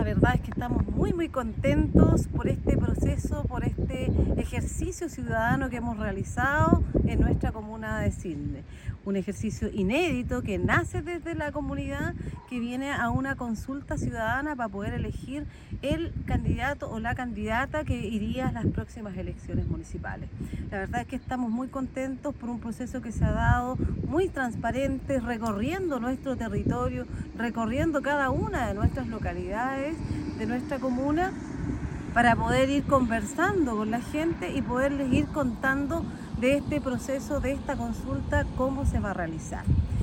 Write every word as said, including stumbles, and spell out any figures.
verdad es que estamos muy muy contentos por este proceso, por este ejercicio ciudadano que hemos realizado en nuestra comuna de Silne. Un ejercicio inédito que nace desde la comunidad, que viene a una consulta ciudadana para poder elegir el candidato o la candidata que iría a las próximas elecciones municipales. La verdad es que estamos muy contentos por un proceso que se ha dado muy transparente, recorriendo nuestro territorio, recorriendo cada una de nuestras localidades, de nuestra comuna, para poder ir conversando con la gente y poderles ir contando de este proceso, de esta consulta, cómo se va a realizar.